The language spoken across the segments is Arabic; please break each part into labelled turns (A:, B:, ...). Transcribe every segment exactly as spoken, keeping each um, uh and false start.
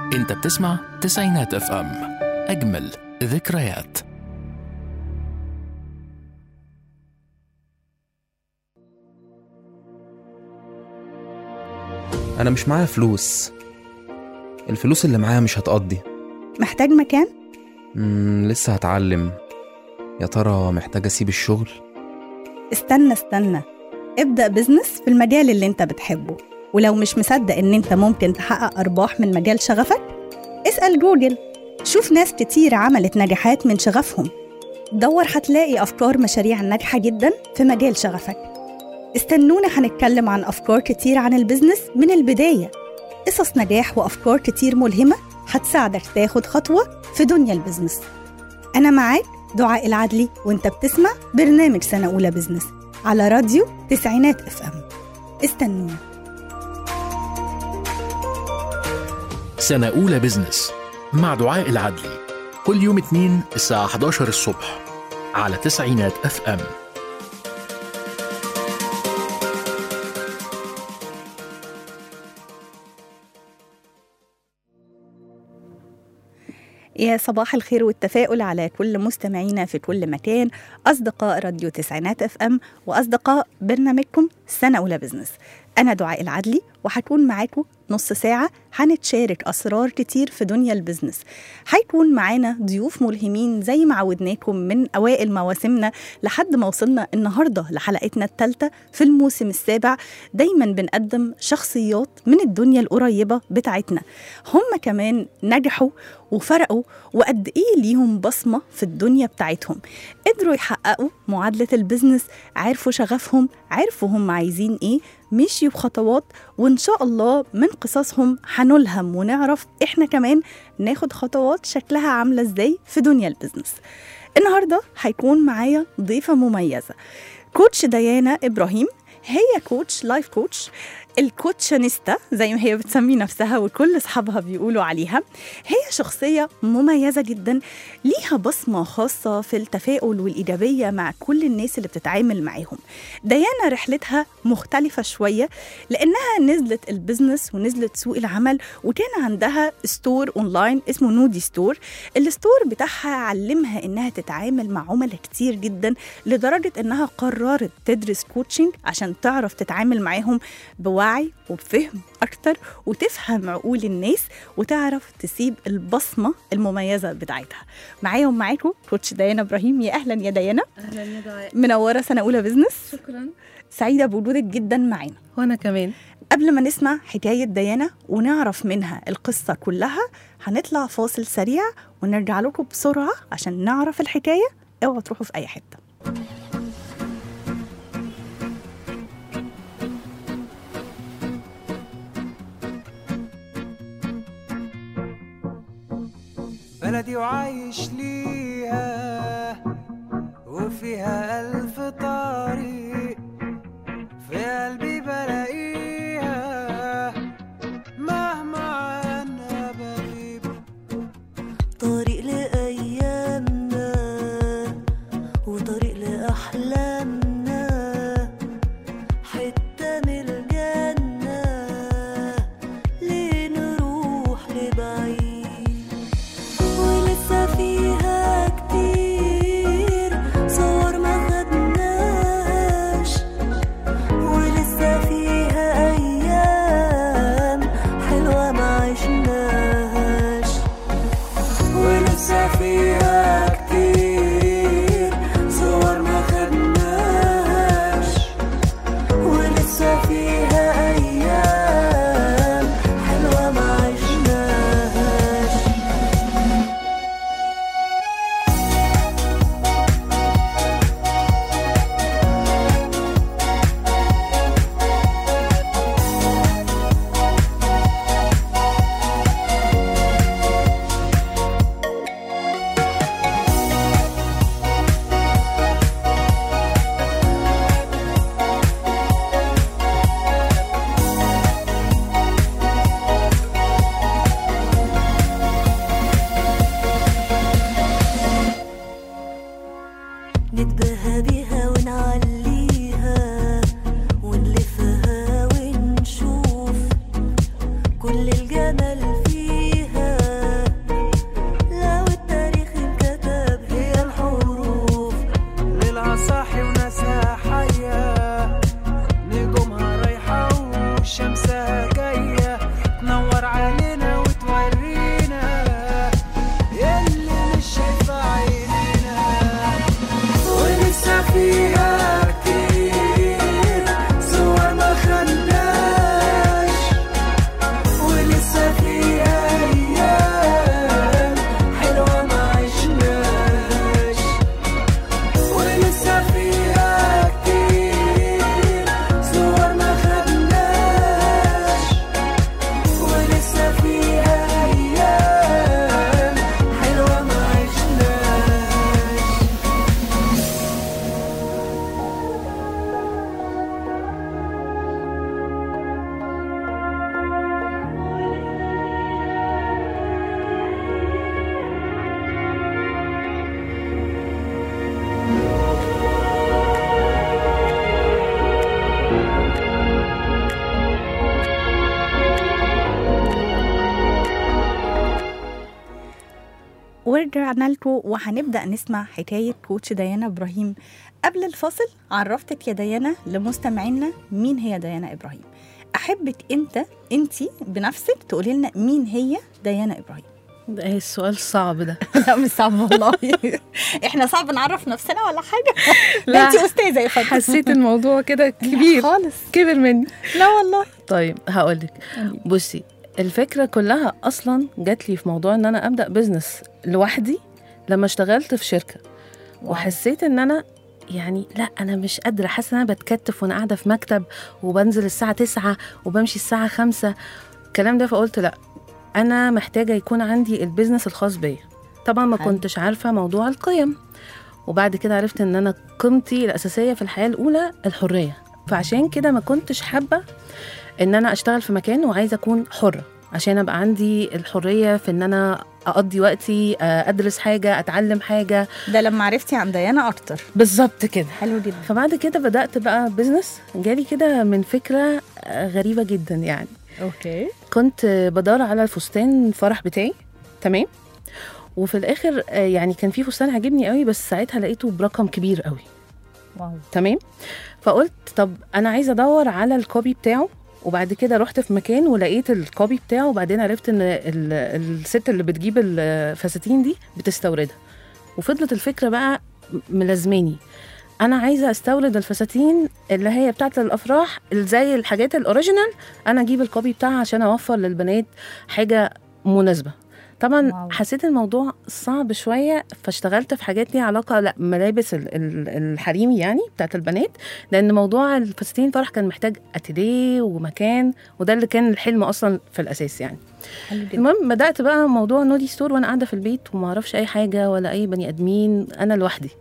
A: انت بتسمع تسعينات اف ام، اجمل ذكريات.
B: أنا مش معايا فلوس، الفلوس اللي معايا مش هتقضي.
C: محتاج مكان؟
B: مم لسه هتعلم. يا ترى محتاج أسيب الشغل؟
C: استنى استنى ابدأ بزنس في المجال اللي انت بتحبه، ولو مش مصدق ان انت ممكن تحقق أرباح من مجال شغفك اسأل جوجل، شوف ناس كتير عملت نجاحات من شغفهم. دور هتلاقي أفكار مشاريع ناجحة جدا في مجال شغفك. استنونا هنتكلم عن أفكار كتير عن البزنس من البداية، قصص نجاح وأفكار كتير ملهمة هتساعدك تاخد خطوة في دنيا البزنس. أنا معاك دعاء العدلي، وانت بتسمع برنامج سنة أولى بزنس على راديو تسعينات اف ام. استنونا.
A: سنة أولى بزنس مع دعاء العدلي، كل يوم اثنين الساعة إحدى عشر الصبح على تسعينات اف ام.
C: يا صباح الخير والتفاؤل على كل مستمعينا في كل مكان، أصدقاء راديو تسعينات اف ام وأصدقاء برنامجكم سنة أولى بزنس. أنا دعاء العدلي وهكون معاكم نص ساعة هنتشارك أسرار كتير في دنيا البزنس. هيكون معانا ضيوف ملهمين زي ما عودناكم من أوائل مواسمنا لحد ما وصلنا النهاردة لحلقتنا الثالثة في الموسم السابع. دايما بنقدم شخصيات من الدنيا القريبة بتاعتنا، هم كمان نجحوا وفرقوا وقد إيه ليهم بصمة في الدنيا بتاعتهم، قدروا يحققوا معادلة البزنس، عرفوا شغفهم، عرفوا هم عايزين إيه، مشيوا بخطوات، وإن شاء الله من قصصهم هنلهم ونعرف إحنا كمان ناخد خطوات شكلها عاملة إزاي في دنيا البزنس. النهاردة هيكون معايا ضيفة مميزة، كوتش ديانا إبراهيم. هي كوتش لايف كوتش، الكوتشانيستا زي ما هي بتسمي نفسها وكل أصحابها بيقولوا عليها. هي شخصية مميزة جدا، ليها بصمة خاصة في التفاؤل والإيجابية مع كل الناس اللي بتتعامل معاهم. ديانا رحلتها مختلفة شوية لأنها نزلت البزنس ونزلت سوق العمل، وكان عندها ستور أونلاين اسمه نودي ستور. الستور بتاعها علمها إنها تتعامل مع عملاء كتير جدا، لدرجة إنها قررت تدرس كوتشنج عشان تعرف تتعامل معاهم بوعي وبفهم أكتر، وتفهم عقول الناس وتعرف تسيب البصمة المميزة بتاعتها. معايا ومعاكم كوتش ديانا إبراهيم. يا أهلا يا ديانا.
D: أهلا يا دعاء.
C: منورة سنة أولى بزنس.
D: شكرا.
C: سعيدة بوجودك جدا معانا.
D: وأنا كمان.
C: قبل ما نسمع حكاية ديانا ونعرف منها القصة كلها، هنطلع فاصل سريع ونرجع لكم بسرعة عشان نعرف الحكاية. اوعوا تروحوا في أي حتة.
E: بلدي وعايش ليها وفيها ألف طريق، في قلبي بلاقيها مهما عنها بغيب.
F: طريق لأيامنا وطريق لأحلامنا، حتة من الجنة ليه نروح لبعيد. ولسه فيها كتير صور ما خدناش، ولسه فيها أيام حلوة ما عشناش. ولسه فيها كتير صور ما خدناش، ولسه فيها
C: ورجعنا لكم وهنبدأ نسمع حكاية كوتش ديانا إبراهيم. قبل الفاصل عرفتك يا ديانا لمستمعينا مين هي ديانا إبراهيم. أحبك أنت أنتي بنفسك تقولي لنا مين هي ديانا إبراهيم.
D: ده ايه السؤال الصعب ده؟
C: لا مش صعب والله. احنا صعب نعرف نفسنا ولا حاجة؟
D: لا.
C: لا انتي أستاذة يا فندم.
D: حسيت الموضوع كده كبير
C: خالص.
D: كبر مني.
C: لا والله.
D: طيب هقولك، بصي الفكرة كلها أصلا جات لي في موضوع إن أنا أبدأ بزنس لوحدي لما اشتغلت في شركة.
C: واو.
D: وحسيت إن أنا يعني لا أنا مش قادرة، حاسة إن أنا بتكتف وأنا قاعدة في مكتب وبنزل الساعة تسعة وبمشي الساعة خمسة الكلام ده. فقلت لا، أنا محتاجة يكون عندي البيزنس الخاص بيا. طبعا ما
C: حلو.
D: كنتش عارفة موضوع القيم، وبعد كده عرفت إن أنا قيمتي الأساسية في الحياة الأولى الحرية. فعشان كده ما كنتش حابة إن أنا أشتغل في مكان، وعايزة أكون حرة عشان أبقى عندي الحرية في إن أنا أقضي وقتي، أدرس حاجة، أتعلم حاجة.
C: ده لما عرفتي عن ديانا أكتر.
D: بالظبط كده.
C: حلو جدا.
D: فبعد كده بدأت بقى بيزنس. جالي كده من فكرة غريبة جدا يعني.
C: اوكي.
D: كنت بدور على الفستان الفرح بتاعي، تمام، وفي الآخر يعني كان في فستان عجبني قوي، بس ساعتها لقيته برقم كبير قوي.
C: واو.
D: تمام. فقلت طب أنا عايزة أدور على الكوبي بتاعه. وبعد كده رحت في مكان ولقيت الكوبي بتاعه، وبعدين عرفت ان الست اللي بتجيب الفساتين دي بتستوردها. وفضلت الفكرة بقى ملازماني، انا عايزة استورد الفساتين اللي هي بتاعت الافراح اللي زي الحاجات الاوريجينال، انا اجيب الكوبي بتاعها عشان اوفر للبنات حاجة مناسبة. طبعا واو. حسيت الموضوع صعب شوية، فاشتغلت في حاجات ليها علاقة لا ملابس الحريمي يعني بتاعت البنات، لأن موضوع الفساتين الفرح كان محتاج أتيليه ومكان، وده اللي كان الحلم أصلا في الأساس يعني. المهم بدأت بقى موضوع نودي ستور وأنا قاعدة في البيت وما أعرفش أي حاجة ولا أي بني أدمين، أنا لوحدي.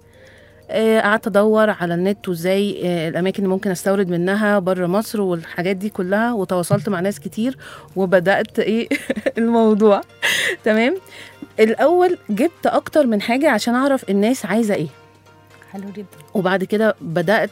D: قعدت ادور على النت وازاي الاماكن اللي ممكن استورد منها بره مصر والحاجات دي كلها، وتواصلت مع ناس كتير وبدات ايه الموضوع. تمام. الاول جبت اكتر من حاجه عشان اعرف الناس عايزه ايه.
C: حلو جدا.
D: وبعد كده بدات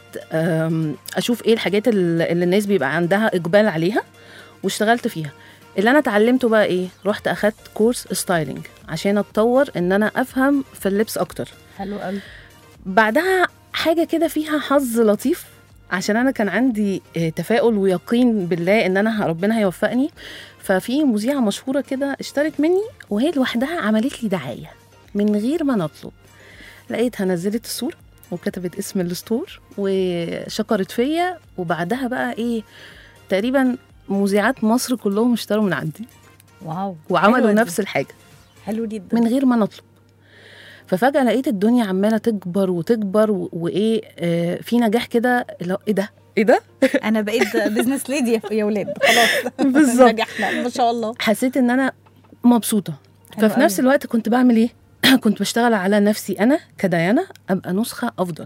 D: اشوف ايه الحاجات اللي الناس بيبقى عندها اقبال عليها واشتغلت فيها. اللي انا اتعلمته بقى ايه، رحت اخدت كورس ستايلينج عشان اتطور ان انا افهم في اللبس اكتر.
C: حلو قوي.
D: بعدها حاجة كده فيها حظ لطيف، عشان أنا كان عندي تفاؤل ويقين بالله إن أنا ربنا هيوفقني. ففي مذيعة مشهورة كده اشترت مني، وهي لوحدها عملت لي دعاية من غير ما نطلب. لقيتها نزلت الصورة وكتبت اسم الستور وشكرت فيا، وبعدها بقى إيه تقريبا مذيعات مصر كلهم اشتروا من عندي.
C: واو.
D: وعملوا نفس الحاجة.
C: حلو جدا.
D: من غير ما نطلب. ففجأة لقيت الدنيا عمالة تكبر وتكبر و... وإيه آه في نجاح كده. إيه ده؟ إيه ده؟
C: أنا بقيت بيزنس ليدي يا ولاد خلاص.
D: بالظبط.
C: نجحنا ما شاء الله.
D: حسيت إن أنا مبسوطة. ففي نفس الوقت كنت بعمل إيه؟ كنت بشتغل على نفسي أنا كديانا أبقى نسخة أفضل.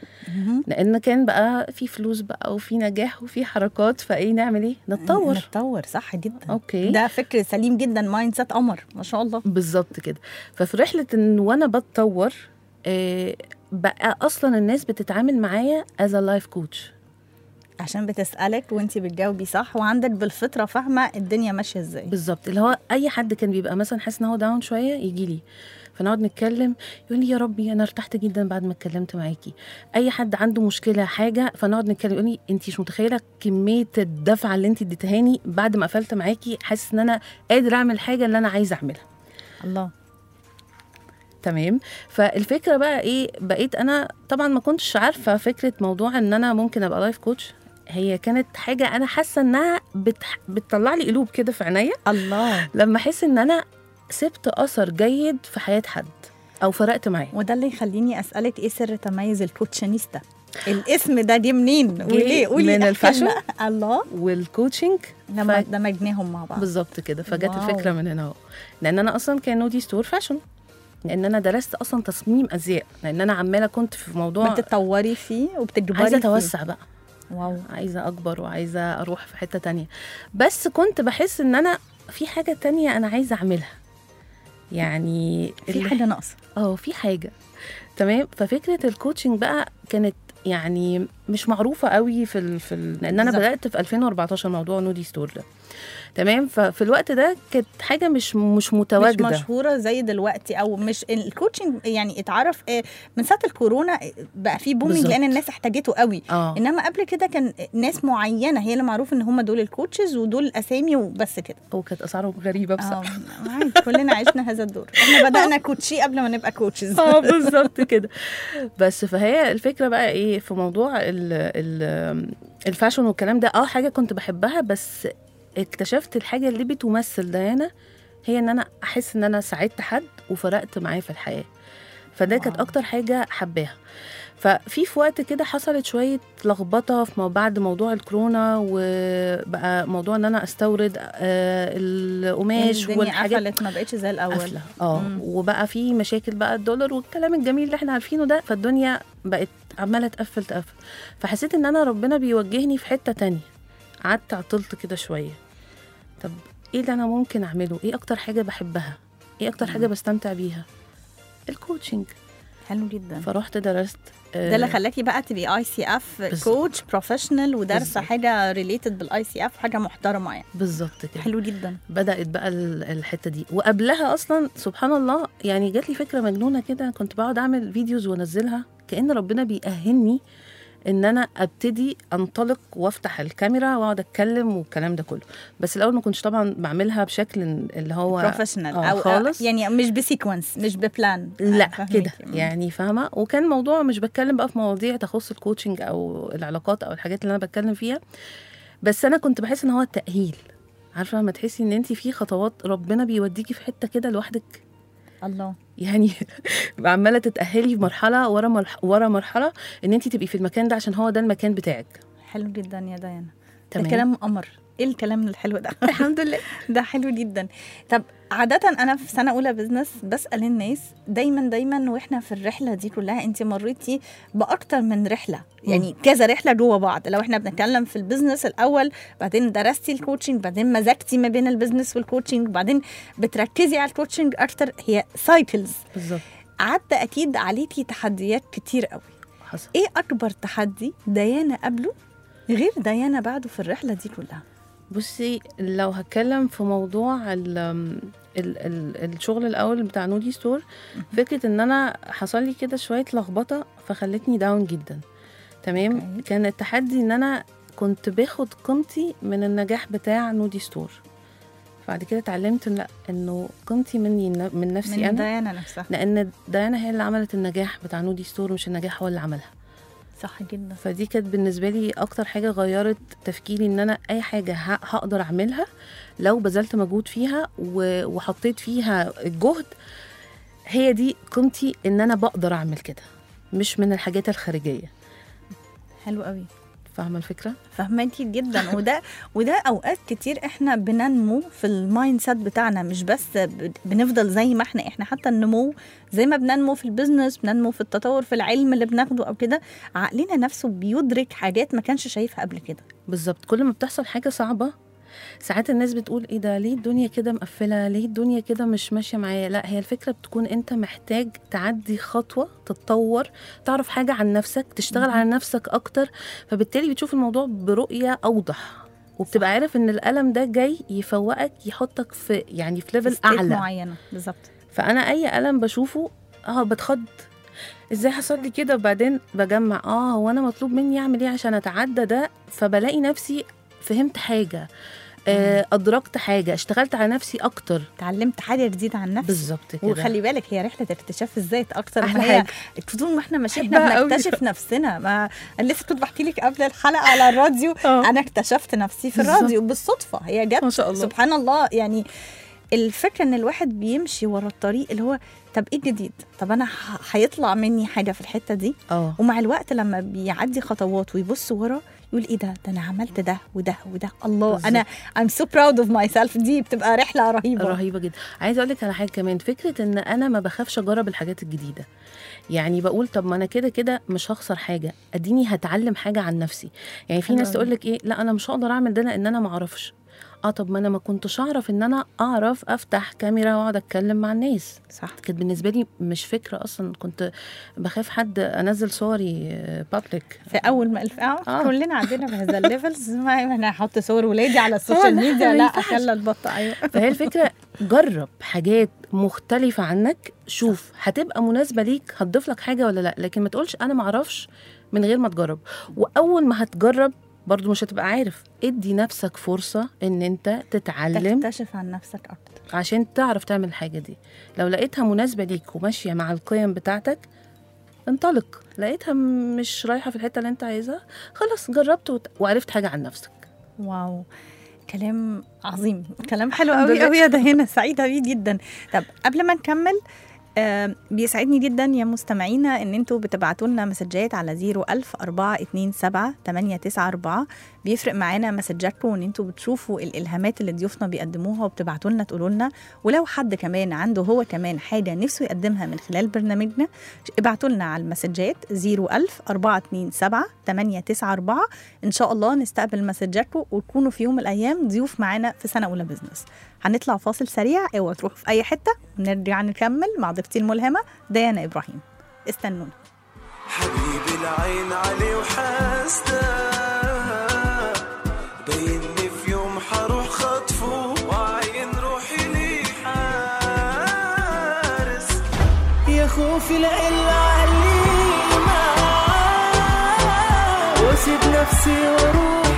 D: لأن كان بقى في فلوس بقى وفي نجاح وفي حركات، فإيه نعمل إيه؟ نتطور.
C: نتطور صح جدا.
D: أوكي.
C: ده فكر سليم جدا، مايند سيت قمر ما شاء الله.
D: بالظبط كده. ففي رحلة إن وأنا بتطور آه بقى أصلا الناس بتتعامل معايا as a life coach،
C: عشان بتسألك وانتي بتجاوبي صح، وعندك بالفطرة فاهمة الدنيا ماشية ازاي.
D: بالظبط. اللي هو أي حد كان بيبقى مثلا حاسس إن هو داون شوية يجي لي، فنقعد نتكلم يقول لي يا ربي انا ارتحت جدا بعد ما اتكلمت معاكي. اي حد عنده مشكله حاجه فنقعد نتكلم يقول لي انت مش متخيله كميه الدفعه اللي انت اديتهاني بعد ما قفلت معاكي، حاسس ان انا قادر اعمل حاجه اللي انا عايزه اعملها.
C: الله.
D: تمام. فالفكره بقى ايه، بقيت انا طبعا ما كنتش عارفه فكره موضوع ان انا ممكن ابقى لايف كوتش. هي كانت حاجه انا حاسه انها بتح... بتطلع لي قلوب كده في عينيا.
C: الله.
D: لما احس ان انا سبت أثر جيد في حياة حد أو فرقت معاه.
C: وده اللي يخليني أسألك إيه سر تميز الكوتشنيستا؟ الاسم ده دي منين؟ قولي قولي.
D: من الفاشن.
C: الله.
D: والكوتشنج
C: لما ف... دمجناهم مع بعض.
D: بالظبط كده. فجت الفكرة من هنا اهو، لأن أنا أصلا كان نودي ستور فاشن، لأن أنا درست أصلا تصميم أزياء، لأن أنا عمالة كنت في موضوع
C: بتتطوري فيه وبتجبري
D: عايزة أتوسع بقى.
C: واو.
D: عايزة أكبر وعايزة أروح في حتة تانية، بس كنت بحس إن أنا في حاجة تانية أنا عايزة أعملها، يعني
C: في حاجة ناقصة.
D: اه في حاجة. تمام. ففكرة الكوتشنج بقى كانت يعني مش معروفه قوي في ال... في ال... لان انا
C: بالظبط.
D: بدات في ألفين وأربعتاشر موضوع نودي ستور ده. تمام. ففي الوقت ده كانت حاجه مش مش متواجده،
C: مش مشهوره زي دلوقتي، او مش الكوتشنج يعني اتعرف آه، من ساعه الكورونا بقى في بومينج
D: بالظبط.
C: لان الناس احتاجته قوي.
D: اه
C: انما قبل كده كان ناس معينه هي اللي معروف ان هم دول الكوتشز ودول الاسامي وبس كده.
D: وكانت اسعارهم غريبه بصراحه.
C: اه عادي، كلنا عشنا هذا الدور، احنا بدانا كوتشي قبل ما نبقى كوتشز.
D: اه بالظبط كده. بس فهي الفكره بقى ايه في موضوع ال ال الفاشن والكلام ده. اه حاجه كنت بحبها، بس اكتشفت الحاجه اللي بتمثل ديانا هي ان انا احس ان انا ساعدت حد وفرقت معاه في الحياه. فده كانت
C: واو.
D: اكتر حاجه حباها. ففي في وقت كده حصلت شويه لخبطه في مو- بعد موضوع الكورونا، وبقى موضوع ان انا استورد آه القماش
C: الدنيا
D: والحاجات
C: قفلت، ما بقتش زي الاول.
D: قافله. اه
C: مم.
D: وبقى في مشاكل بقى الدولار والكلام الجميل اللي احنا عارفينه ده، فالدنيا بقت عماله تقفل تقفل. فحسيت ان انا ربنا بيوجهني في حته تانية. قعدت عطلت كده شويه، طب ايه اللي انا ممكن اعمله؟ ايه اكتر حاجه بحبها؟ ايه اكتر حاجه بستمتع بيها؟ الكوتشنج.
C: حلو جدا.
D: فروحت درست آه،
C: ده اللي خلاكي بقى تبقي اي سي اف
D: بالظبط.
C: كوتش بروفيشنال ودارسه
D: بالظبط.
C: حاجه ريليتد بالاي سي اف، حاجه محترمه يعني.
D: بالظبط كده.
C: حلو جدا.
D: بدأت بقى ال- الحتة دي. وقبلها أصلا سبحان الله يعني جات لي فكرة مجنونة كده، كنت بقعد أعمل فيديوز وأنزلها كأن ربنا بيأهلني إن أنا أبتدي أنطلق وأفتح الكاميرا وأقعد أتكلم والكلام ده كله. بس الأول ما كنتش طبعا بعملها بشكل اللي هو
C: بروفيشنال
D: آه
C: او
D: خالص.
C: يعني مش بسيكونس، مش ببلان.
D: لا
C: فهميكي.
D: كده يعني فاهمة. وكان موضوع مش بتكلم بقى في مواضيع تخص الكوتشنج أو العلاقات أو الحاجات اللي أنا بتكلم فيها، بس أنا كنت بحس إن هو التأهيل. عارفة لما تحسي إن أنت في خطوات ربنا بيوديكي في حتة كده لوحدك،
C: الله.
D: يعني عماله تتاهلي مرحله ورا مرح... ورا مرحله ان انت تبقي في المكان ده عشان هو ده المكان بتاعك.
C: حلو جدا يا ديانا. ده
D: تمام.
C: كلام قمر. ايه الكلام الحلو ده؟
D: الحمد لله.
C: ده حلو جدا. طب عادة أنا في سنة أولى بزنس بسأل الناس دايما دايما وإحنا في الرحلة دي كلها، أنت مريتي بأكتر من رحلة، يعني كذا رحلة جوه بعض. لو إحنا بنتكلم في البزنس الأول، بعدين درستي الكوتشنج، بعدين مزجتي ما بين البزنس والكوتشنج، بعدين بتركزي على الكوتشنج أكتر، هي سايكلز.
D: بالظبط.
C: عدى أكيد عليكي تحديات كتير قوي.
D: حصل.
C: إيه أكبر تحدي ديانا قبله غير ديانا بعده في الرحلة دي كلها؟
D: بصي لو هتكلم في موضوع ال ال ال الشغل الاول بتاع نودي ستور، فكره ان انا حصل لي كده شويه لخبطه فخلتني داون جدا. تمام.
C: أوكي.
D: كان التحدي ان انا كنت باخد قيمتي من النجاح بتاع نودي ستور. بعد كده اتعلمت إن لا، انه قيمتي مني من نفسي
C: من
D: انا،
C: ديانا نفسها.
D: لان ديانا هي اللي عملت النجاح بتاع نودي ستور، مش النجاح هو اللي عملها.
C: صح جدا.
D: فدي كانت بالنسبه لي اكتر حاجه غيرت تفكيري، ان انا اي حاجه ه- هقدر اعملها لو بذلت مجهود فيها و- وحطيت فيها الجهد، هي دي قيمتي، ان انا بقدر اعمل كده، مش من الحاجات الخارجيه.
C: حلو قوي.
D: فاهمه الفكره؟
C: فهمتي جدا. وده وده اوقات كتير احنا بننمو في المايند سيت بتاعنا، مش بس ب- بنفضل زي ما احنا احنا حتى النمو زي ما بننمو في البيزنس، بننمو في التطور في العلم اللي بناخده او كده، عقلنا نفسه بيدرك حاجات ما كانش شايفها قبل كده.
D: بالظبط. كل ما بتحصل حاجه صعبه ساعات الناس بتقول ايه ده، ليه الدنيا كده مقفله، ليه الدنيا كده مش ماشيه معايا. لا، هي الفكره بتكون انت محتاج تعدي خطوه، تتطور، تعرف حاجه عن نفسك، تشتغل على نفسك اكتر، فبالتالي بتشوف الموضوع برؤيه اوضح، وبتبقى عارف ان الالم ده جاي يفوقك، يحطك في يعني في ليفل
C: ستيت
D: اعلى.
C: معينه. بالظبط.
D: فانا اي الم بشوفه اه بتخض، ازاي حصل لي كده، وبعدين بجمع اه هو انا مطلوب مني اعمل ايه عشان اتعدى ده، فبلاقي نفسي فهمت حاجه، آه، ادركت حاجه، اشتغلت على نفسي اكتر.
C: اتعلمت حاجه جديده عن نفسي.
D: بالظبط كده.
C: وخلي بالك هي رحله اكتشاف الذات اكتر
D: أحلى
C: ما هي
D: حاجة.
C: طول ما احنا ماشيين
D: بحبها
C: احنا
D: قوي.
C: بنكتشف نفسنا. ما انا لسه كنت بحكي لك قبل الحلقه على الراديو،
D: آه.
C: انا اكتشفت نفسي في
D: بالظبط.
C: الراديو بالصدفه، هي جت
D: ما شاء الله.
C: سبحان الله. يعني الفكره ان الواحد بيمشي ورا الطريق اللي هو طب ايه الجديد، طب انا ه- هيطلع مني حاجه في الحته دي،
D: اه
C: ومع الوقت لما بيعدي خطوات ويبص ورا يقول ايه ده ده انا عملت ده وده وده، الله
D: بالظبط.
C: انا I'm so proud of myself. دي بتبقى رحله رهيبه.
D: رهيبه جدا. عايزه اقول لك على حاجه كمان، فكره ان انا ما بخافش اجرب الحاجات الجديده. يعني بقول طب ما انا كده كده مش هخسر حاجه، اديني هتعلم حاجه عن نفسي. يعني في
C: حلو
D: ناس
C: أوي.
D: تقول لك ايه، لا انا مش هقدر اعمل ده لان انا ما اعرفش. اه طب ما انا ما كنتش اعرف ان انا اعرف افتح كاميرا واقعد اتكلم مع الناس.
C: صح.
D: كانت بالنسبه لي مش فكره اصلا، كنت بخاف حد انزل صوري بابليك
C: في اول ما الف... اه
D: آه.
C: كلنا عندنا بهذا الليفلز، ما انا هحط صور ولادي على
D: آه،
C: السوشيال
D: لا،
C: ميديا،
D: ما
C: لا
D: ينفعش.
C: اخلى البطه. ايوه
D: فهي الفكره جرب حاجات مختلفه عنك، شوف هتبقى مناسبه ليك، هتضيف لك حاجه ولا لا، لكن ما تقولش انا ما اعرفش من غير ما تجرب. واول ما هتجرب برضو مش هتبقى عارف، ادي نفسك فرصه ان انت تتعلم
C: تكتشف عن نفسك اكتر
D: عشان تعرف تعمل الحاجه دي. لو لقيتها مناسبه ليك وماشيه مع القيم بتاعتك انطلق، لقيتها مش رايحه في الحته اللي انت عايزها خلاص جربت وت- وعرفت حاجه عن نفسك.
C: واو، كلام عظيم، كلام حلو قوي قوي يا دهنا، سعيده بيه جدا. طب قبل ما نكمل، آه بيسعدني جدا يا مستمعينا ان انتوا بتبعتوا لنا مسجات على زيرو ألف أربعة اتنين سبعة تمانية تسعة أربعة. بيفرق معانا مسجاتكم وان انتوا بتشوفوا الالهامات اللي ضيوفنا بيقدموها وبتبعتوا لنا تقولوا لنا، ولو حد كمان عنده هو كمان حاجه نفسه يقدمها من خلال برنامجنا ابعتوا لنا على المسجات زيرو ألف أربعة اتنين سبعة تمانية تسعة أربعة. ان شاء الله نستقبل مسجاتكم وتكونوا في يوم من الايام ضيوف معانا في سنه اولى بزنس. هنطلع فاصل سريع، اوعوا تروحوا في اي حته، ونرجع نكمل مع ضيفتي الملهمه ديانا ابراهيم. استنونا.
E: حبيبي العين عليه وحاسده باينني في يوم حروح خطفه وعين روحي لي حارس يا خوفي لا الا عليه معاه واسيب نفسي واروح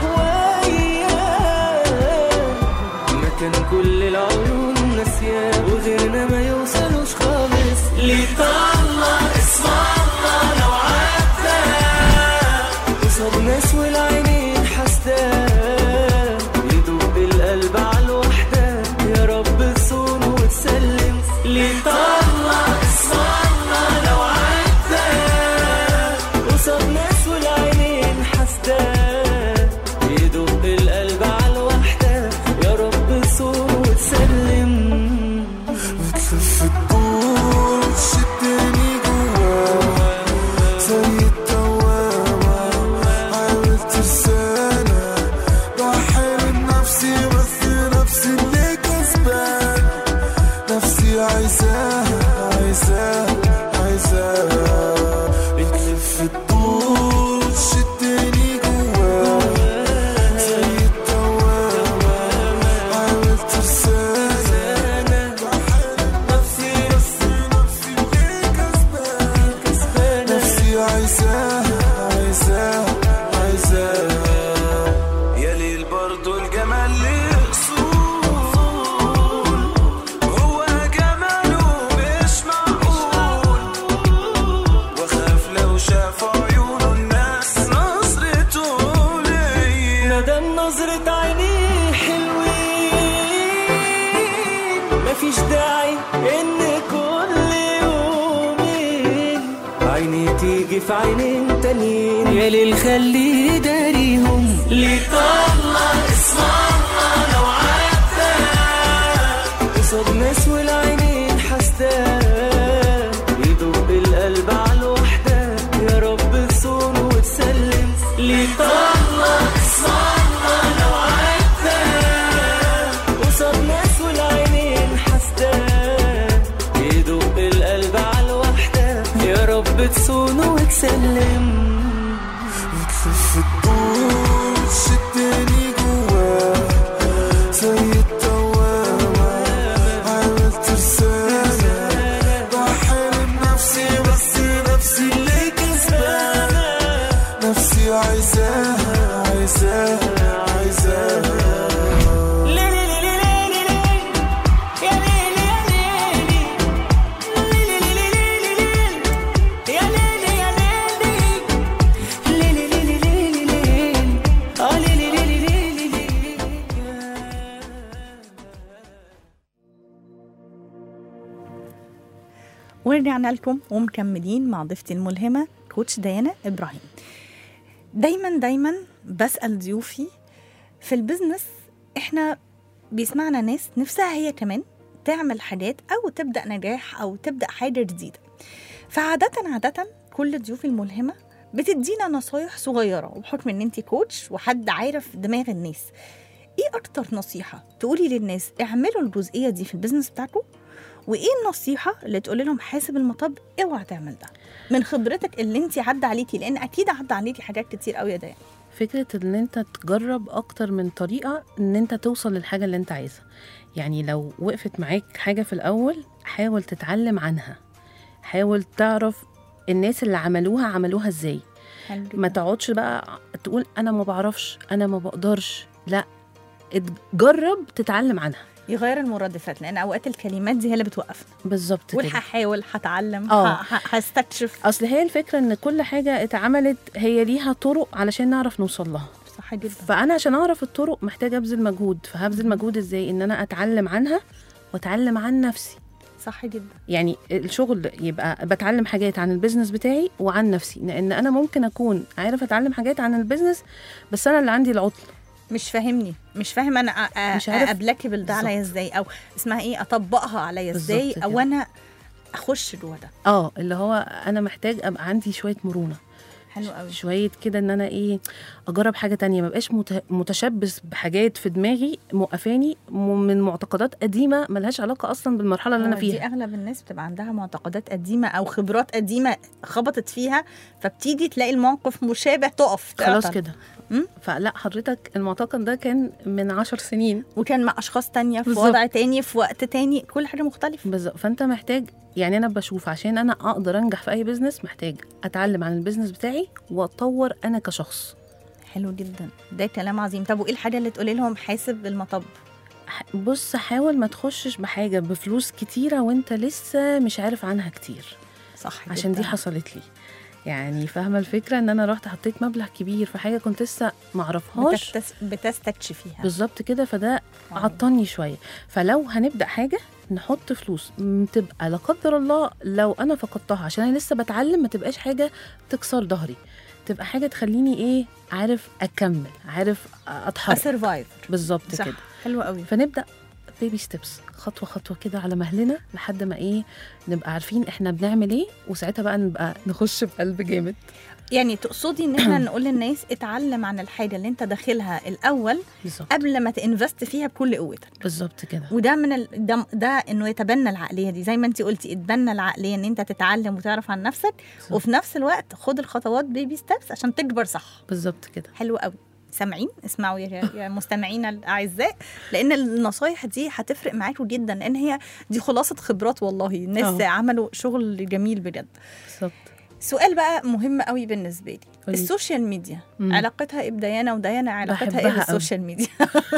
E: وياه مكان كل العيون ناسياه وغيرنا ما يوصلوش خالص ليه طلع اسم الله لو عدى قصاد ناس والعينين حاسداه يدوب القلب على الوحدة يا رب تصون وتسلم ليه طلع اسم الله لو عدى قصاد ناس والعينين حاسداه يدوب القلب على الوحدة يا رب تصون وتسلم بتلف الدور شدني جواه زي الدوامة عاول ترسانة بحارب نفسي بس نفسي اللي كسبان نفسي عايزاها عايزاها عايزاها بتلف الدور شدني جواه زي الدوامة عاول ترسانة بحارب نفسي بس نفسي اللي كسبان نفسي عايزاها عايزاها عايزاها يا ليل برضو الجمال ليه اصول هو جماله مش معقول واخاف لو شاف عيونه الناس نظرته ليا ندم نظرة عينيه حلوين مفيش داعي ان كل يومين عيني تيجي في عينين تانيين يا ليل خليه داريهم ليه طلع اسم الله لو عدى قصاد ناس والعينين حاسداه يدوب القلب على الوحدة يا رب تصون وتسلم ليه طلع اسم الله لو عدى قصاد ناس والعينين حاسداه يدوب القلب على الوحدة يا رب تصون وتسلم بتلف الدور شدني جواه زي الدوامة عاول ترسانة بحارب نفسي بس نفسي اللي كسبانة نفسي عايزاها عايزاها عايزاها
C: ورجعنا لكم ومكملين مع ضيفتي الملهمة كوتش ديانا إبراهيم. دايما دايما بسأل ضيوفي في البزنس، احنا بيسمعنا ناس نفسها هي كمان تعمل حاجات أو تبدأ نجاح أو تبدأ حاجة جديدة، فعادة عادة كل ضيوف الملهمة بتدينا نصايح صغيرة، وبحكم ان انتي كوتش وحد عارف دماغ الناس، ايه اكتر نصيحه تقولي للناس اعملوا الجزئيه دي في البيزنس بتاعكم، وايه النصيحه اللي تقولي لهم حاسب المطب اوعى تعمل ده من خبرتك اللي انت عدى عليكي، لان اكيد عدى عليكي حاجات كتير قوي يا ديان.
D: فكرة ان انت تجرب اكتر من طريقة ان انت توصل للحاجة اللي انت عايزها. يعني لو وقفت معاك حاجة في الاول حاول تتعلم عنها، حاول تعرف الناس اللي عملوها عملوها ازاي. ما تقعدش بقى تقول انا ما بعرفش انا ما بقدرش، لا اتجرب تتعلم عنها.
C: يغير المرادفات، لان اوقات الكلمات دي هي اللي بتوقفنا.
D: بالظبط كده.
C: والهحاول هتعلم
D: آه.
C: ه- ه- هستكشف.
D: اصل هي الفكرة ان كل حاجة اتعملت هي ليها طرق علشان نعرف نوصل لها.
C: صح جدا.
D: فانا عشان اعرف الطرق محتاجة ابذل مجهود، فهبذل مجهود ازاي؟ ان انا اتعلم عنها واتعلم عن نفسي.
C: صح جدا.
D: يعني الشغل يبقى بتعلم حاجات عن البيزنس بتاعي وعن نفسي، لان انا ممكن اكون عارف اتعلم حاجات عن البيزنس بس انا اللي عندي العطل،
C: مش فاهمني، مش فاهم انا أ- أ-
D: مش عارف.
C: ابلكبل ده عليا ازاي، او اسمها ايه اطبقها عليا ازاي،
D: بالظبط
C: او
D: كده.
C: انا اخش جوه ده.
D: اه اللي هو انا محتاج ابقى عندي شويه مرونه،
C: حلو قوي.
D: شويه كده ان انا ايه اجرب حاجه تانية، ما بقاش مت- متشبث بحاجات في دماغي موقفاني م- من معتقدات قديمه ملهاش علاقه اصلا بالمرحله اللي انا
C: هو دي
D: فيها.
C: اغلب الناس بتبقى عندها معتقدات قديمه او خبرات قديمه خبطت فيها، فبتيجي تلاقي الموقف مشابه تقف
D: خلاص
C: تعطل.
D: كده.
C: مم؟
D: فلا حضرتك المعتقد ده كان من عشر سنين
C: وكان مع اشخاص تانية في
D: بالظبط.
C: وضع تاني في وقت تاني، كل حاجه مختلفه.
D: بالظبط. فانت محتاج، يعني انا بشوف عشان انا اقدر انجح في اي بزنس محتاج اتعلم عن البزنس بتاعي واتطور انا كشخص.
C: حلو جدا، ده كلام عظيم. طب وايه الحاجه اللي تقولي لهم حاسب المطب؟
D: ح- بص حاول ما تخشش بحاجه بفلوس كتيره وانت لسه مش عارف عنها كتير،
C: صح
D: عشان
C: جداً.
D: دي حصلت لي. يعني فاهمه الفكره ان انا رحت حطيت مبلغ كبير في حاجه كنت لسه ما اعرفهاش
C: بتكتس... بتستكشفيها.
D: بالظبط كده، فده
C: واو.
D: عطلني شويه. فلو هنبدا حاجه نحط فلوس م- تبقى لا قدر الله لو انا فقدتها عشان انا لسه بتعلم، ما تبقاش حاجه تكسر ظهري، تبقى حاجه تخليني ايه عارف اكمل، عارف اتحرك.
C: اسرفايف.
D: بالظبط
C: صح.
D: كده.
C: حلو قوي.
D: فنبدا بيبي ستيبس، خطوه خطوه كده على مهلنا لحد ما ايه نبقى عارفين احنا بنعمل ايه، وساعتها بقى نبقى نخش بقلب جامد.
C: يعني تقصدي ان احنا نقول للناس اتعلم عن الحاجه اللي انت داخلها الاول
D: بالظبط
C: قبل ما تنفست فيها بكل قوتك.
D: بالظبط كده.
C: وده من ال... ده, ده انه يتبنى العقليه دي، زي ما انت قلتي اتبنى العقليه ان انت تتعلم وتعرف عن نفسك،
D: بالظبط.
C: وفي نفس الوقت خد الخطوات بيبي ستيبس عشان تكبر. صح.
D: بالظبط كده.
C: حلو قوي. سامعين؟ اسمعوا يا, يا مستمعينا الاعزاء، لان النصايح دي هتفرق معاكم جدا، لان هي دي خلاصه خبرات. والله الناس
D: أوه.
C: عملوا شغل جميل بجد.
D: بالظبط.
C: سؤال بقى مهم قوي بالنسبه لي،
D: قولي.
C: السوشيال ميديا
D: مم.
C: علاقتها ايه بديانا، وديانا علاقتها ايه
D: بحبها أوي.
C: بالسوشيال ميديا؟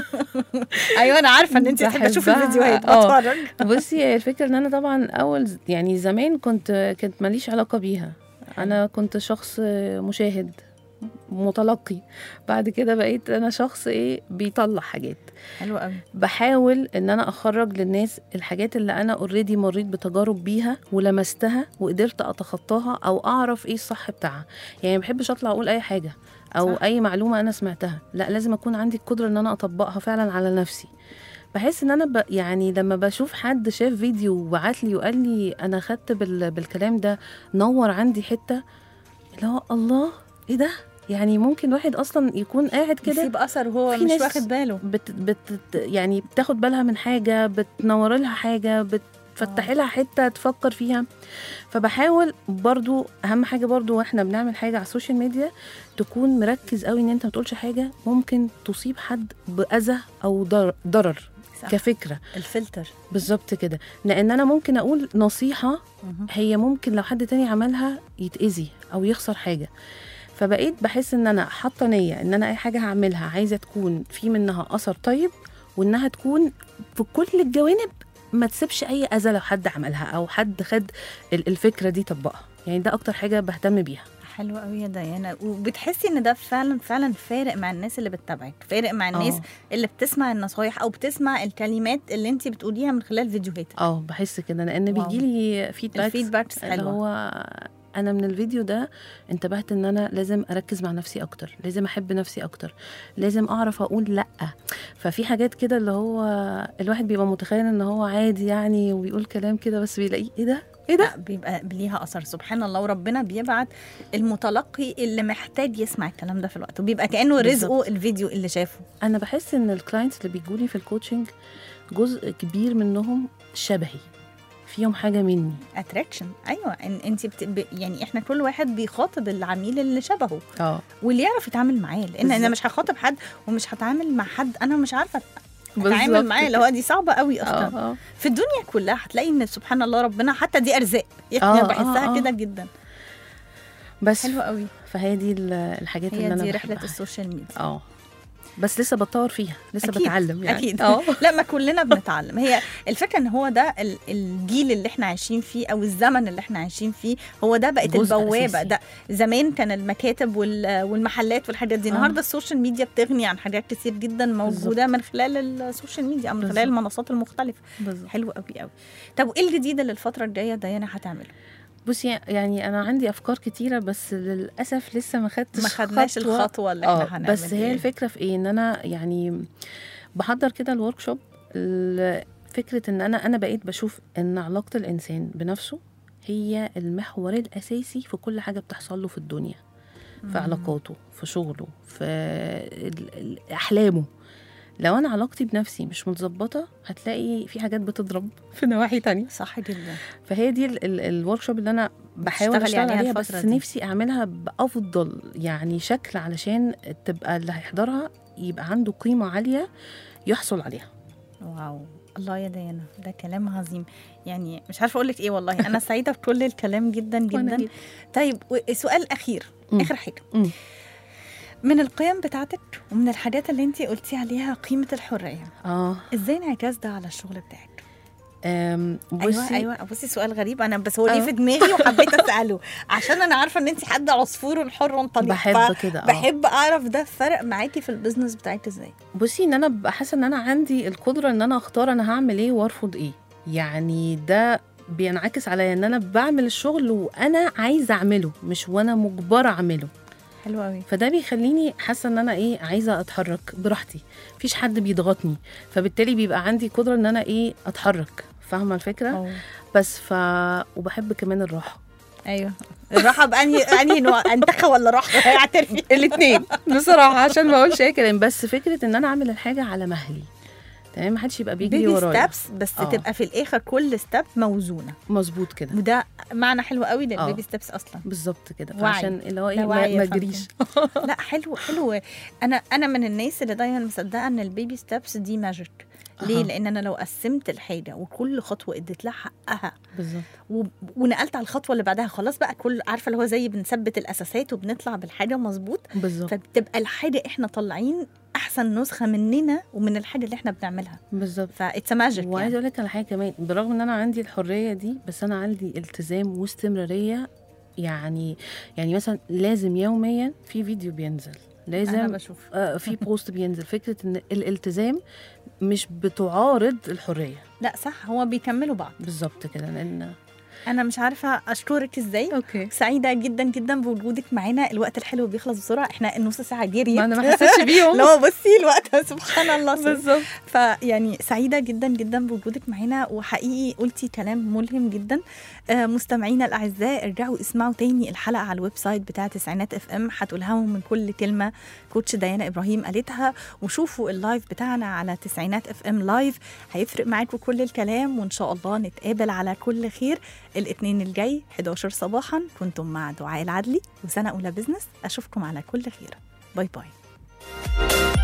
C: ايوه انا عارفه ان انت تحبي اشوف
D: بحبها.
C: الفيديوهات
D: آه.
C: بتفرج.
D: بصي هي الفكره ان انا طبعا اول ز- يعني زمان كنت كنت ماليش علاقه بيها، انا كنت شخص مشاهد متلقي، بعد كده بقيت انا شخص ايه بيطلع حاجات،
C: حلو قوي.
D: بحاول ان انا اخرج للناس الحاجات اللي انا اوريدي مريت بتجارب بيها ولمستها وقدرت اتخطاها او اعرف ايه الصح بتاعها. يعني ما بحبش اطلع اقول اي حاجه او
C: صح.
D: اي معلومه انا سمعتها، لا لازم اكون عندي القدره ان انا اطبقها فعلا على نفسي. بحس ان انا ب... يعني لما بشوف حد شاف فيديو وبعت لي وقال لي انا خدت بال... بالكلام ده نور عندي حته، اللي هو الله ايه ده، يعني ممكن واحد اصلا يكون قاعد كده
C: يسيب اثر وهو
D: في
C: مش
D: ناس
C: واخد باله.
D: بت بت يعني بتاخد بالها من حاجه، بتنور لها حاجه، بتفتح لها حته تفكر فيها. فبحاول برضو اهم حاجه برضو واحنا بنعمل حاجه على السوشيال ميديا تكون مركز قوي ان انت ما تقولش حاجه ممكن تصيب حد باذى او ضر- ضرر
C: صح.
D: كفكره.
C: الفلتر.
D: بالظبط كده، لان انا ممكن اقول نصيحه
C: مهم.
D: هي ممكن لو حد تاني عملها يتأذي او يخسر حاجه. فبقيت بحس ان انا حاطه نيه ان انا اي حاجه هعملها عايزه تكون في منها اثر طيب، وانها تكون في كل الجوانب ما تسيبش اي اذى لو حد عملها او حد خد ال- الفكره دي طبقها. يعني ده اكتر حاجه بهتم بيها.
C: حلو قوي يا ديانا. وبتحسي ان ده فعلا فعلا فارق مع الناس اللي بتتابعك، فارق مع الناس
D: آه.
C: اللي بتسمع النصايح او بتسمع الكلمات اللي انت بتقوليها من خلال فيديوهاتك؟
D: اه بحس كده لان
C: واو.
D: بيجي لي فيدباكس
C: الفيدباكس
D: اللي
C: حلوه.
D: هو انا من الفيديو ده انتبهت ان انا لازم اركز مع نفسي اكتر، لازم احب نفسي اكتر، لازم اعرف اقول لا. ففي حاجات كده اللي هو الواحد بيبقى متخيل ان هو عادي يعني وبيقول كلام كده، بس بيلاقيه ايه ده ايه ده؟
C: لا بيبقى ليها اثر سبحان الله، وربنا بيبعت المتلقي اللي محتاج يسمع الكلام ده في الوقت، وبيبقى كانه رزقه
D: بالظبط.
C: الفيديو اللي شافه.
D: انا بحس ان الكلاينتس اللي بيجولي في الكوتشنج جزء كبير منهم شبهي، فيهم حاجه مني.
C: اتراكشن، ايوه. إن انت بت... ب... يعني احنا كل واحد بيخاطب العميل اللي شبهه
D: اه
C: واللي يعرف يتعامل معاه، لان انا
D: بالظبط.
C: مش هخاطب حد ومش هتعامل مع حد انا مش عارفه
D: بالظبط.
C: اتعامل معاه، اللي هو دي صعبه قوي
D: اه
C: اصلا.
D: اه
C: في الدنيا كلها هتلاقي ان سبحان الله ربنا حتى دي ارزاق، يعني
D: آه،
C: انا بحسها
D: آه، آه.
C: كده جدا.
D: بس
C: حلوه قوي.
D: فهي دي ال- الحاجات اللي
C: هي
D: انا
C: دي
D: بحبها.
C: رحله السوشيال ميديا.
D: اه بس لسه بتطور فيها، لسه
C: أكيد،
D: بتعلم يعني.
C: اكيد.
D: اه
C: لا ما كلنا بنتعلم. هي الفكره ان هو ده ال- الجيل اللي احنا عايشين فيه او الزمن اللي احنا عايشين فيه، هو ده بقت
D: جزء
C: البوابه.
D: أساسي.
C: ده زمان كان المكاتب وال- والمحلات والحاجات دي،
D: آه.
C: النهارده السوشيال ميديا بتغني عن حاجات كتير جدا موجوده من خلال السوشيال ميديا او من خلال
D: بالظبط.
C: المنصات المختلفه.
D: بالظبط.
C: حلو قوي قوي. طب وايه الجديد اللي الفتره الجايه ديانا هتعمله؟
D: بصي يعني انا عندي افكار كتيره، بس للاسف لسه ما خدتش
C: ما خدناش
D: خطوة.
C: الخطوه اللي
D: اه
C: احنا هنعمل.
D: بس هي
C: إيه؟
D: الفكره في ايه، ان انا يعني بحضر كده الورك شوب. فكره ان انا انا بقيت بشوف ان علاقه الانسان بنفسه هي المحور الاساسي في كل حاجه بتحصل له في الدنيا، في علاقاته، في شغله، في ال- ال- احلامه. لو انا علاقتي بنفسي مش متظبطه هتلاقي في حاجات بتضرب في نواحي تانية.
C: صح جدا.
D: فهي دي الورك شوب اللي انا بحاول
C: بتشتغلي
D: اشتغل
C: عليها
D: عليها، بس
C: الفترة دي.
D: نفسي اعملها بافضل يعني شكل، علشان تبقى اللي هيحضرها يبقى عنده قيمه عاليه يحصل عليها.
C: واو، الله يا ديانا، ده كلام عظيم. يعني مش عارفه اقول لك ايه، والله انا سعيده بكل الكلام جدا
D: وأنا
C: جدا.
D: جدا.
C: طيب سؤال اخير،
D: مم.
C: اخر حاجه،
D: مم.
C: من القيم بتاعتك ومن الحاجات اللي انت قلتي عليها قيمه الحريه،
D: اه
C: ازاي انعكاس ده على الشغل بتاعك؟
D: أم،
C: ايوه
D: بصي
C: ايوه بصي، سؤال غريب انا بس هو ليه
D: آه.
C: في دماغي وحبيت اساله، عشان انا عارفه ان انت حد عصفور حر طليق.
D: بحب كده، اه
C: بحب اعرف ده فرق معاكي في البيزنس بتاعك ازاي.
D: بصي ان انا ببقى حاسه ان انا عندي القدره ان انا اختار انا هعمل ايه وارفض ايه. يعني ده بينعكس عليا ان انا بعمل الشغل وانا عايزه اعمله، مش وانا مجبره اعمله.
C: حلو قوي.
D: فده بيخليني حاسه ان انا ايه، عايزه اتحرك براحتي، مفيش حد بيضغطني، فبالتالي بيبقى عندي قدره ان انا ايه اتحرك. فاهمه الفكره؟
C: أوه.
D: بس ف وبحب كمان الراحه.
C: ايوه الراحه بانهي انهي نوع، انتخه ولا راحه؟ اعترفي.
D: الاثنين بصراحه عشان ما اقولش اي كلام، بس فكره ان انا اعمل الحاجه على مهلي، تمام، ما حدش يبقى بيجري
C: بيبي
D: ورايا.
C: ستابس، بس
D: آه.
C: تبقى في الاخر كل ستاب موزونه،
D: مظبوط كده،
C: وده معنى حلو قوي
D: آه.
C: للبيبي ستابس اصلا.
D: بالظبط كده،
C: وعي.
D: عشان اللي هو
C: ده
D: ايه
C: وعي
D: ما
C: يا
D: ما اجريش.
C: لا حلو حلو. انا انا من الناس اللي دايما مصدقه ان البيبي ستابس دي ماجيك. ليه؟
D: أها.
C: لان انا لو قسمت الحاجه وكل خطوه اديت لها حقها
D: بالظبط.
C: و... ونقلت على الخطوه اللي بعدها، خلاص بقى كل عارفه اللي هو زي بنثبت الاساسات وبنطلع بالحاجه مظبوط،
D: بالظبط.
C: فبتبقى الحاجه احنا طالعين احسن نسخه مننا ومن الحاجه اللي احنا بنعملها،
D: بالظبط.
C: فاتس ماجيك.
D: وعايزه
C: يعني
D: اقول لك على حاجه كمان، برغم ان انا عندي الحريه دي، بس انا عندي التزام واستمراريه. يعني يعني مثلا لازم يوميا في فيديو بينزل،
C: انا
D: لازم
C: بشوف
D: آه في بوست بينزل. فكره ان الالتزام مش بتعارض الحريه.
C: لا صح، هو بيكملوا بعض.
D: بالظبط كده، لان
C: انا مش عارفه اشكرك ازاي.
D: اوكي
C: سعيده جدا جدا بوجودك معانا. الوقت الحلو بيخلص بسرعه، احنا النص ساعه جريت.
D: ما انا ما حسيتش بيهم.
C: لا بصي الوقت سبحان الله.
D: بالظبط.
C: فيعني سعيده جدا جدا بوجودك معانا، وحقيقي قلتي كلام ملهم جدا. آه مستمعينا الاعزاء، ارجعوا اسمعوا تاني الحلقه على الويب سايت بتاع تسعينات اف ام، هتلهموا من كل كلمه كوتش ديانا ابراهيم قالتها، وشوفوا اللايف بتاعنا على تسعينات اف ام لايف، هيفرق معاكم كل الكلام. وان شاء الله نتقابل على كل خير الاثنين الجاي حداشر صباحا. كنتم مع دعاء العدلي وسنه اولى بزنس، اشوفكم على كل خير. باي باي.